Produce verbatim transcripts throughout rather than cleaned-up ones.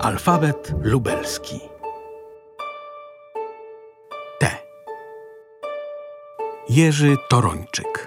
Alfabet lubelski. T. Jerzy Torończyk.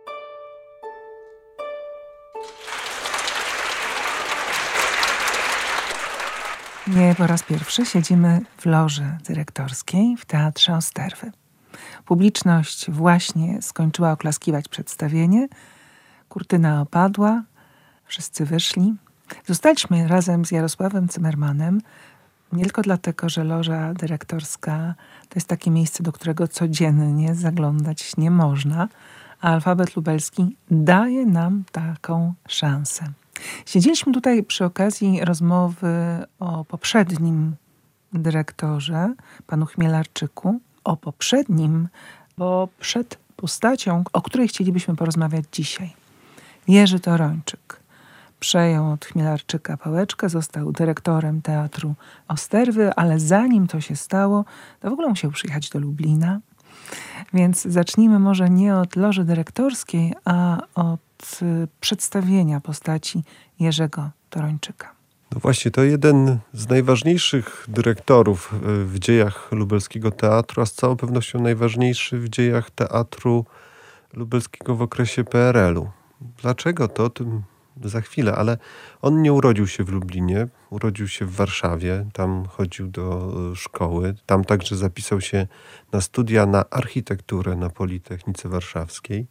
Nie po raz pierwszy siedzimy w loży dyrektorskiej w Teatrze Osterwy. Publiczność właśnie skończyła oklaskiwać przedstawienie, kurtyna opadła, wszyscy wyszli. Zostaliśmy razem z Jarosławem Cymmermanem nie tylko dlatego, że loża dyrektorska to jest takie miejsce, do którego codziennie zaglądać nie można, a Alfabet Lubelski daje nam taką szansę. Siedzieliśmy tutaj przy okazji rozmowy o poprzednim dyrektorze, panu Chmielarczyku, o poprzednim, bo przed postacią, o której chcielibyśmy porozmawiać dzisiaj. Jerzy Torończyk przejął od Chmielarczyka pałeczkę, został dyrektorem Teatru Osterwy, ale zanim to się stało, to w ogóle musiał przyjechać do Lublina. Więc zacznijmy może nie od loży dyrektorskiej, a od przedstawienia postaci Jerzego Torończyka. No właśnie, to jeden z najważniejszych dyrektorów w dziejach lubelskiego teatru, a z całą pewnością najważniejszy w dziejach teatru lubelskiego w okresie P R L u. Dlaczego to? O tym za chwilę, ale on nie urodził się w Lublinie, urodził się w Warszawie, tam chodził do szkoły, tam także zapisał się na studia na architekturę na Politechnice Warszawskiej,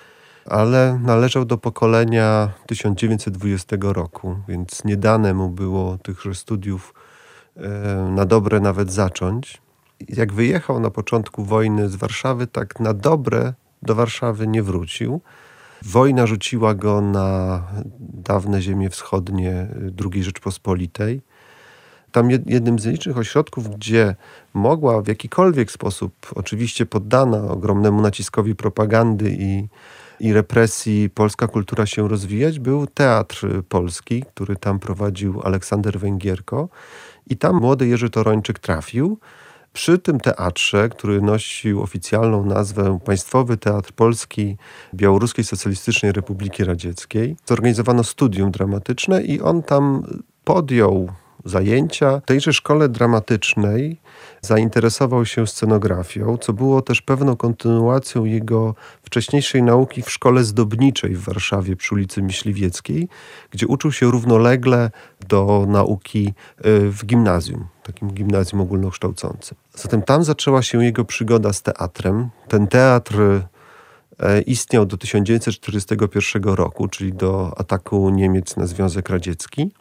ale należał do pokolenia tysiąc dziewięćset dwudziestego roku, więc nie dane mu było tychże studiów na dobre nawet zacząć. Jak wyjechał na początku wojny z Warszawy, tak na dobre do Warszawy nie wrócił. Wojna rzuciła go na dawne ziemie wschodnie drugiej Rzeczpospolitej. Tam jednym z licznych ośrodków, gdzie mogła w jakikolwiek sposób, oczywiście poddana ogromnemu naciskowi propagandy i, i represji, polska kultura się rozwijać, był Teatr Polski, który tam prowadził Aleksander Węgierko. I tam młody Jerzy Torończyk trafił. Przy tym teatrze, który nosił oficjalną nazwę Państwowy Teatr Polski Białoruskiej Socjalistycznej Republiki Radzieckiej, zorganizowano studium dramatyczne i on tam podjął zajęcia. W tejże szkole dramatycznej zainteresował się scenografią, co było też pewną kontynuacją jego wcześniejszej nauki w szkole zdobniczej w Warszawie przy ulicy Myśliwieckiej, gdzie uczył się równolegle do nauki w gimnazjum, takim gimnazjum ogólnokształcącym. Zatem tam zaczęła się jego przygoda z teatrem. Ten teatr istniał do tysiąc dziewięćset czterdziestego pierwszego roku, czyli do ataku Niemiec na Związek Radziecki.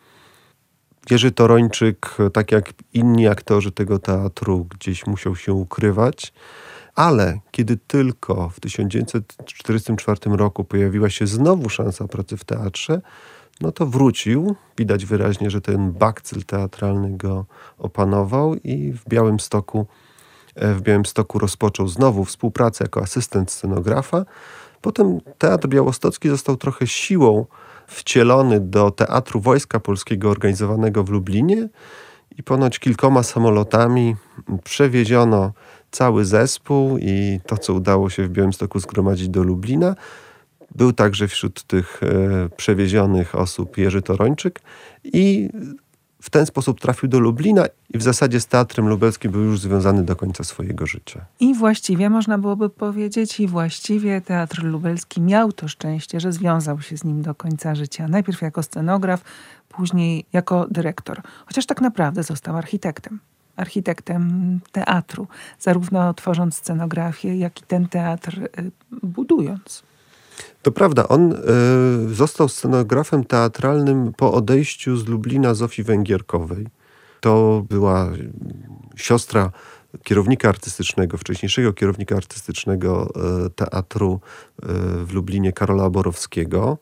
Jerzy Torończyk, tak jak inni aktorzy tego teatru, gdzieś musiał się ukrywać, ale kiedy tylko w tysiąc dziewięćset czterdziestym czwartym roku pojawiła się znowu szansa pracy w teatrze, no to wrócił. Widać wyraźnie, że ten bakcyl teatralny go opanował i w Białymstoku, w Białymstoku rozpoczął znowu współpracę jako asystent scenografa. Potem Teatr Białostocki został trochę siłą wcielony do Teatru Wojska Polskiego organizowanego w Lublinie i ponoć kilkoma samolotami przewieziono cały zespół i to, co udało się w Białymstoku zgromadzić do Lublina. Był także wśród tych e, przewiezionych osób Jerzy Torończyk i w ten sposób trafił do Lublina i w zasadzie z Teatrem Lubelskim był już związany do końca swojego życia. I właściwie można byłoby powiedzieć, i właściwie Teatr Lubelski miał to szczęście, że związał się z nim do końca życia. Najpierw jako scenograf, później jako dyrektor. Chociaż tak naprawdę został architektem. Architektem teatru. Zarówno tworząc scenografię, jak i ten teatr budując. To prawda, on y, został scenografem teatralnym po odejściu z Lublina Zofii Węgierkowej. To była siostra kierownika artystycznego, wcześniejszego kierownika artystycznego y, teatru y, w Lublinie Karola Borowskiego,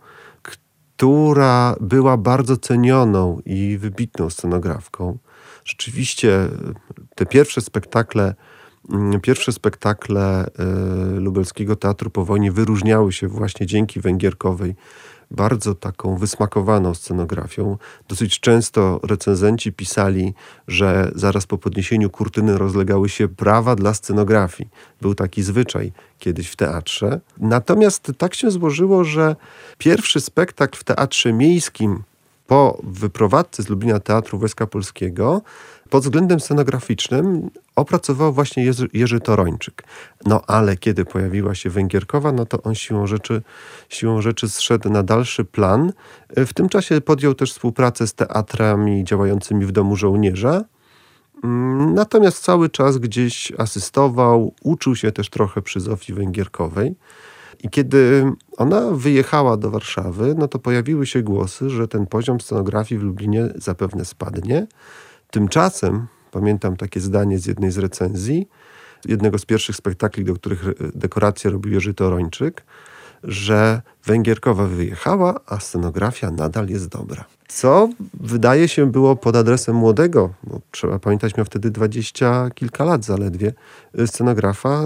która była bardzo cenioną i wybitną scenografką. Rzeczywiście te pierwsze spektakle Pierwsze spektakle y, lubelskiego teatru po wojnie wyróżniały się właśnie dzięki Węgierkowej bardzo taką wysmakowaną scenografią. Dosyć często recenzenci pisali, że zaraz po podniesieniu kurtyny rozlegały się brawa dla scenografii. Był taki zwyczaj kiedyś w teatrze. Natomiast tak się złożyło, że pierwszy spektakl w Teatrze Miejskim po wyprowadzce z Lublina Teatru Wojska Polskiego pod względem scenograficznym opracował właśnie Jerzy, Jerzy Torończyk. No ale kiedy pojawiła się Węgierkowa, no to on siłą rzeczy, siłą rzeczy zszedł na dalszy plan. W tym czasie podjął też współpracę z teatrami działającymi w Domu Żołnierza. Natomiast cały czas gdzieś asystował, uczył się też trochę przy Zofii Węgierkowej. I kiedy ona wyjechała do Warszawy, no to pojawiły się głosy, że ten poziom scenografii w Lublinie zapewne spadnie. Tymczasem, pamiętam takie zdanie z jednej z recenzji, jednego z pierwszych spektakli, do których dekoracje robił Jerzy Torończyk, że Węgierkowa wyjechała, a scenografia nadal jest dobra. Co wydaje się było pod adresem młodego, bo trzeba pamiętać, miał wtedy dwadzieścia kilka lat zaledwie, scenografa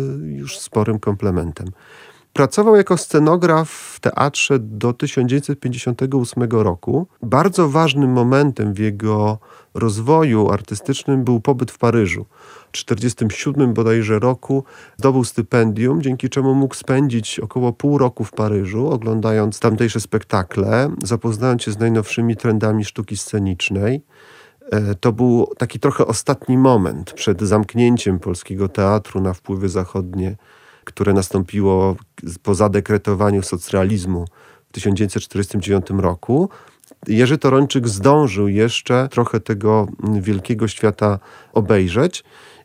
już sporym komplementem. Pracował jako scenograf w teatrze do tysiąc dziewięćset pięćdziesiątego ósmego roku. Bardzo ważnym momentem w jego rozwoju artystycznym był pobyt w Paryżu. W tysiąc dziewięćset czterdziestym siódmym bodajże roku zdobył stypendium, dzięki czemu mógł spędzić około pół roku w Paryżu, oglądając tamtejsze spektakle, zapoznając się z najnowszymi trendami sztuki scenicznej. To był taki trochę ostatni moment przed zamknięciem polskiego teatru na wpływy zachodnie, które nastąpiło po zadekretowaniu socrealizmu w tysiąc dziewięćset czterdziestym dziewiątym roku. Jerzy Torończyk zdążył jeszcze trochę tego wielkiego świata obejrzeć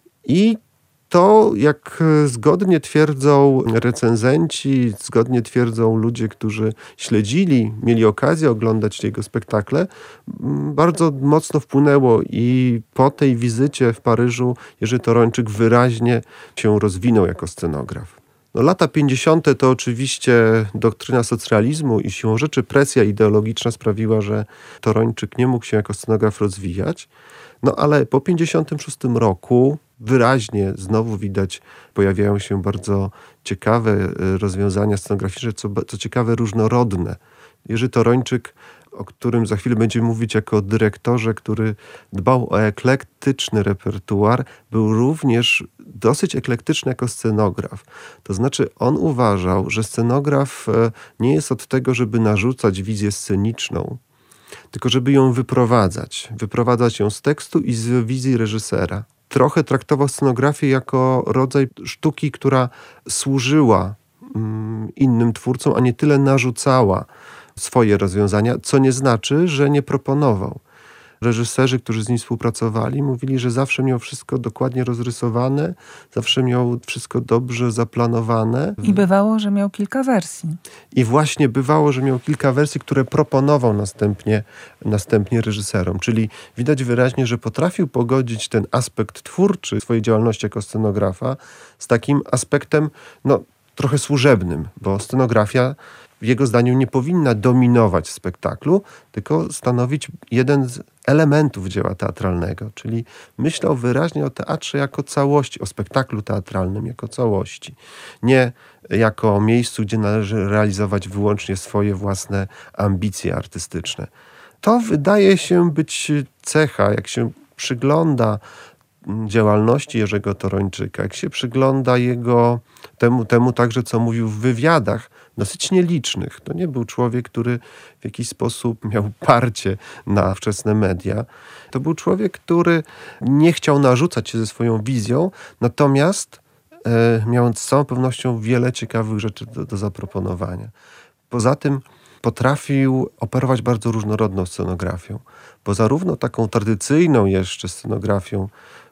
i to, jak zgodnie twierdzą recenzenci, zgodnie twierdzą ludzie, którzy śledzili, mieli okazję oglądać jego spektakle, bardzo mocno wpłynęło i po tej wizycie w Paryżu Jerzy Torończyk wyraźnie się rozwinął jako scenograf. No, lata pięćdziesiąte to oczywiście doktryna socrealizmu i siłą rzeczy presja ideologiczna sprawiła, że Torończyk nie mógł się jako scenograf rozwijać. No ale po pięćdziesiątym szóstym roku wyraźnie znowu widać, pojawiają się bardzo ciekawe rozwiązania scenograficzne, co, co ciekawe różnorodne. Jerzy Torończyk, o którym za chwilę będziemy mówić jako dyrektorze, który dbał o eklektyczny repertuar, był również dosyć eklektyczny jako scenograf. To znaczy on uważał, że scenograf nie jest od tego, żeby narzucać wizję sceniczną, tylko żeby ją wyprowadzać. Wyprowadzać ją z tekstu i z wizji reżysera. Trochę traktował scenografię jako rodzaj sztuki, która służyła mm, innym twórcom, a nie tyle narzucała swoje rozwiązania, co nie znaczy, że nie proponował. Reżyserzy, którzy z nim współpracowali, mówili, że zawsze miał wszystko dokładnie rozrysowane, zawsze miał wszystko dobrze zaplanowane. I bywało, że miał kilka wersji. I właśnie bywało, że miał kilka wersji, które proponował następnie, następnie reżyserom. Czyli widać wyraźnie, że potrafił pogodzić ten aspekt twórczy swojej działalności jako scenografa z takim aspektem no, trochę służebnym, bo scenografia w jego zdaniu nie powinna dominować w spektaklu, tylko stanowić jeden z elementów dzieła teatralnego. Czyli myślał wyraźnie o teatrze jako całości, o spektaklu teatralnym jako całości. Nie jako miejscu, gdzie należy realizować wyłącznie swoje własne ambicje artystyczne. To wydaje się być cecha, jak się przygląda działalności Jerzego Torończyka, jak się przygląda jego temu, temu także, co mówił w wywiadach, dosyć nielicznych. To nie był człowiek, który w jakiś sposób miał parcie na wczesne media. To był człowiek, który nie chciał narzucać się ze swoją wizją, natomiast e, miał z całą pewnością wiele ciekawych rzeczy do, do zaproponowania. Poza tym potrafił operować bardzo różnorodną scenografią, bo zarówno taką tradycyjną jeszcze scenografią,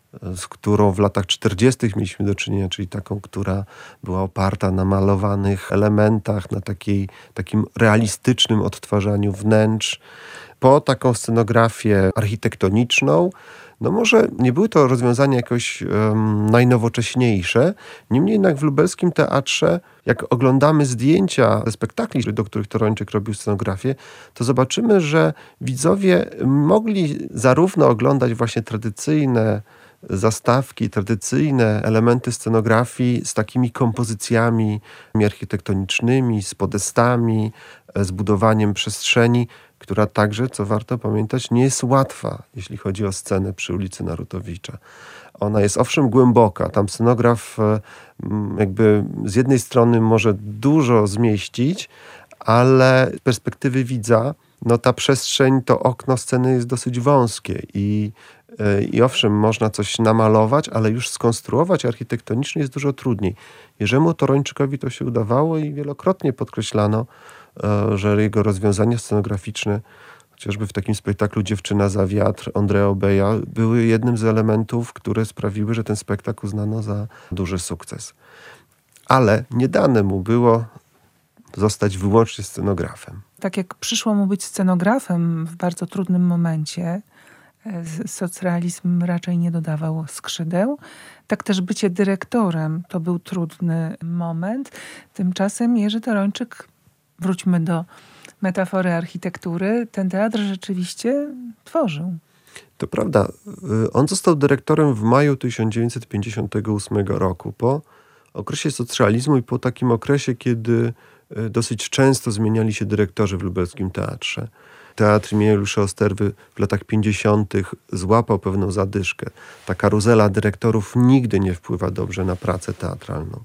z którą w latach czterdziestych mieliśmy do czynienia, czyli taką, która była oparta na malowanych elementach, na takiej, takim realistycznym odtwarzaniu wnętrz, po taką scenografię architektoniczną. No może nie były to rozwiązania jakoś um, najnowocześniejsze, niemniej jednak w lubelskim teatrze, jak oglądamy zdjęcia ze spektakli, do których Torończyk robił scenografię, to zobaczymy, że widzowie mogli zarówno oglądać właśnie tradycyjne zastawki, tradycyjne elementy scenografii z takimi kompozycjami architektonicznymi, z podestami, z budowaniem przestrzeni, która także, co warto pamiętać, nie jest łatwa, jeśli chodzi o scenę przy ulicy Narutowicza. Ona jest owszem głęboka. Tam scenograf jakby z jednej strony może dużo zmieścić, ale z perspektywy widza no ta przestrzeń, to okno sceny jest dosyć wąskie i, i owszem, można coś namalować, ale już skonstruować architektonicznie jest dużo trudniej. Jerzemu Torończykowi to się udawało i wielokrotnie podkreślano, że jego rozwiązania scenograficzne, chociażby w takim spektaklu Dziewczyna za wiatr Andrea Obeja, były jednym z elementów, które sprawiły, że ten spektakl uznano za duży sukces. Ale nie dane mu było zostać wyłącznie scenografem. Tak jak przyszło mu być scenografem w bardzo trudnym momencie, socrealizm raczej nie dodawał skrzydeł, tak też bycie dyrektorem to był trudny moment. Tymczasem Jerzy Torończyk, wróćmy do metafory architektury, ten teatr rzeczywiście tworzył. To prawda. On został dyrektorem w maju tysiąc dziewięćset pięćdziesiątego ósmego roku, po okresie socrealizmu i po takim okresie, kiedy dosyć często zmieniali się dyrektorzy w lubelskim teatrze. Teatr imienia Juliusza Osterwy w latach pięćdziesiątych złapał pewną zadyszkę. Ta karuzela dyrektorów nigdy nie wpływa dobrze na pracę teatralną.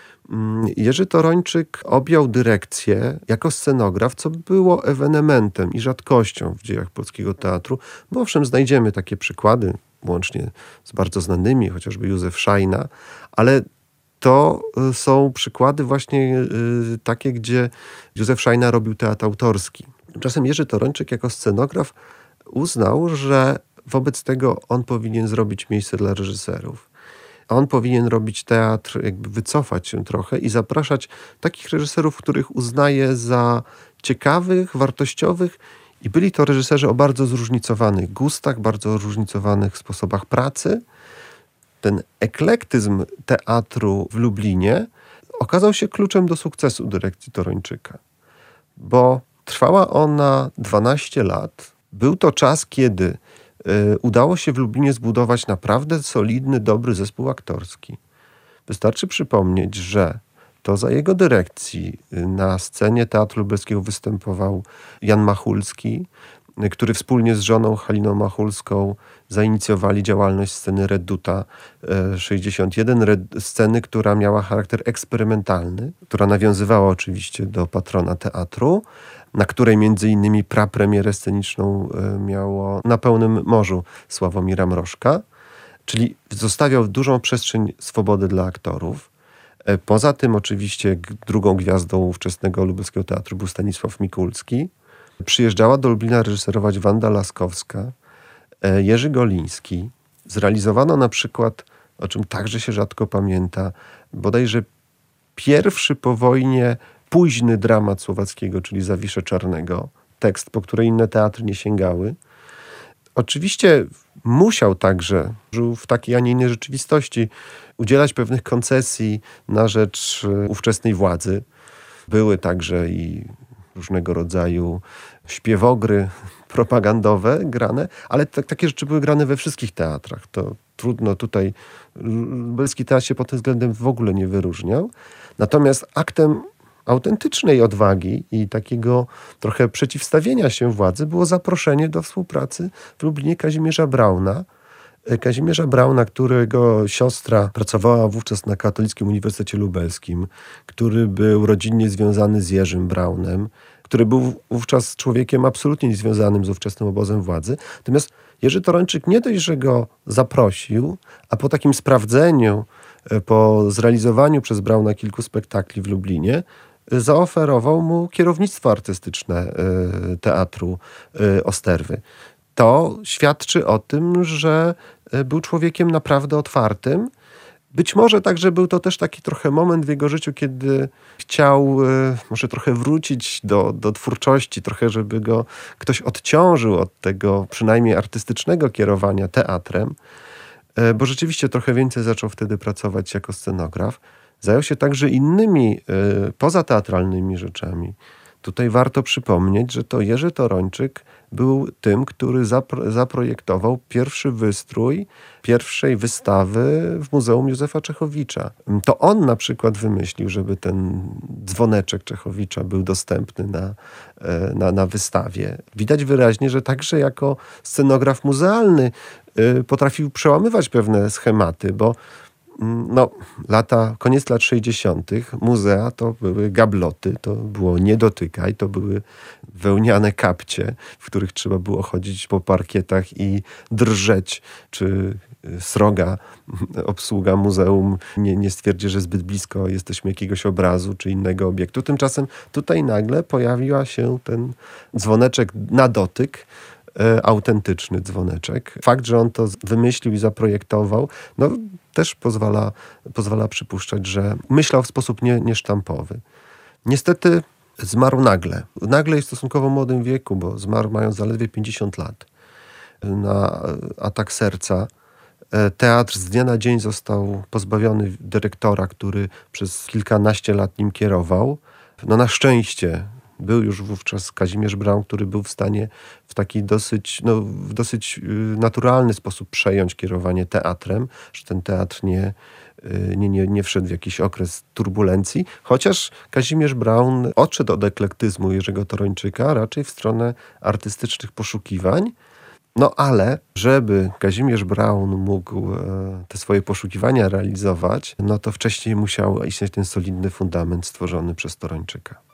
Jerzy Torończyk objął dyrekcję jako scenograf, co było ewenementem i rzadkością w dziejach polskiego teatru, bo owszem, znajdziemy takie przykłady, łącznie z bardzo znanymi, chociażby Józef Szajna, ale to są przykłady właśnie y, takie, gdzie Józef Szajna robił teatr autorski. Tymczasem Jerzy Torończyk jako scenograf uznał, że wobec tego on powinien zrobić miejsce dla reżyserów. On powinien robić teatr, jakby wycofać się trochę i zapraszać takich reżyserów, których uznaje za ciekawych, wartościowych. I byli to reżyserzy o bardzo zróżnicowanych gustach, bardzo zróżnicowanych sposobach pracy. Ten eklektyzm teatru w Lublinie okazał się kluczem do sukcesu dyrekcji Torończyka, bo trwała ona dwanaście lat. Był to czas, kiedy y, udało się w Lublinie zbudować naprawdę solidny, dobry zespół aktorski. Wystarczy przypomnieć, że to za jego dyrekcji y, na scenie Teatru Lubelskiego występował Jan Machulski, y, który wspólnie z żoną Haliną Machulską zainicjowali działalność sceny Reduta y, sześćdziesiąt jeden, red, sceny, która miała charakter eksperymentalny, która nawiązywała oczywiście do patrona teatru, na której między innymi prapremierę sceniczną miało Na pełnym morzu Sławomira Mrożka, czyli zostawiał dużą przestrzeń swobody dla aktorów. Poza tym oczywiście drugą gwiazdą ówczesnego lubelskiego teatru był Stanisław Mikulski. Przyjeżdżała do Lublina reżyserować Wanda Laskowska, Jerzy Goliński. Zrealizowano na przykład, o czym także się rzadko pamięta, bodajże pierwszy po wojnie późny dramat Słowackiego, czyli Zawiszę Czarnego. Tekst, po który inne teatry nie sięgały. Oczywiście musiał także, żył w takiej, a nie innej rzeczywistości, udzielać pewnych koncesji na rzecz ówczesnej władzy. Były także i różnego rodzaju śpiewogry propagandowe grane, ale t- takie rzeczy były grane we wszystkich teatrach. To trudno tutaj, lubelski teatr się pod tym względem w ogóle nie wyróżniał. Natomiast aktem autentycznej odwagi i takiego trochę przeciwstawienia się władzy było zaproszenie do współpracy w Lublinie Kazimierza Brauna. Kazimierza Brauna, którego siostra pracowała wówczas na Katolickim Uniwersytecie Lubelskim, który był rodzinnie związany z Jerzym Braunem, który był wówczas człowiekiem absolutnie niezwiązanym z ówczesnym obozem władzy. Natomiast Jerzy Torończyk nie dość, że go zaprosił, a po takim sprawdzeniu, po zrealizowaniu przez Brauna kilku spektakli w Lublinie, zaoferował mu kierownictwo artystyczne Teatru Osterwy. To świadczy o tym, że był człowiekiem naprawdę otwartym. Być może także był to też taki trochę moment w jego życiu, kiedy chciał może trochę wrócić do, do twórczości, trochę żeby go ktoś odciążył od tego przynajmniej artystycznego kierowania teatrem, bo rzeczywiście trochę więcej zaczął wtedy pracować jako scenograf. Zajął się także innymi pozateatralnymi rzeczami. Tutaj warto przypomnieć, że to Jerzy Torończyk był tym, który zapro- zaprojektował pierwszy wystrój pierwszej wystawy w Muzeum Józefa Czechowicza. To on na przykład wymyślił, żeby ten dzwoneczek Czechowicza był dostępny na, na, na wystawie. Widać wyraźnie, że także jako scenograf muzealny potrafił przełamywać pewne schematy, bo No, lata, koniec lat sześćdziesiątych muzea to były gabloty, to było nie dotykaj, to były wełniane kapcie, w których trzeba było chodzić po parkietach i drżeć, czy sroga obsługa muzeum nie, nie stwierdzi, że zbyt blisko jesteśmy jakiegoś obrazu czy innego obiektu. Tymczasem tutaj nagle pojawiła się ten dzwoneczek na dotyk, e, autentyczny dzwoneczek. Fakt, że on to wymyślił i zaprojektował, no też pozwala, pozwala przypuszczać, że myślał w sposób nie, niesztampowy. Niestety zmarł nagle. Nagle i w stosunkowo młodym wieku, bo zmarł mając zaledwie pięćdziesiąt lat. Na atak serca. Teatr z dnia na dzień został pozbawiony dyrektora, który przez kilkanaście lat nim kierował. No na szczęście był już wówczas Kazimierz Braun, który był w stanie w taki dosyć, no, w dosyć naturalny sposób przejąć kierowanie teatrem, że ten teatr nie, nie, nie, nie wszedł w jakiś okres turbulencji, chociaż Kazimierz Braun odszedł od eklektyzmu Jerzego Torończyka raczej w stronę artystycznych poszukiwań. No ale, żeby Kazimierz Braun mógł te swoje poszukiwania realizować, no to wcześniej musiał istnieć ten solidny fundament stworzony przez Torończyka.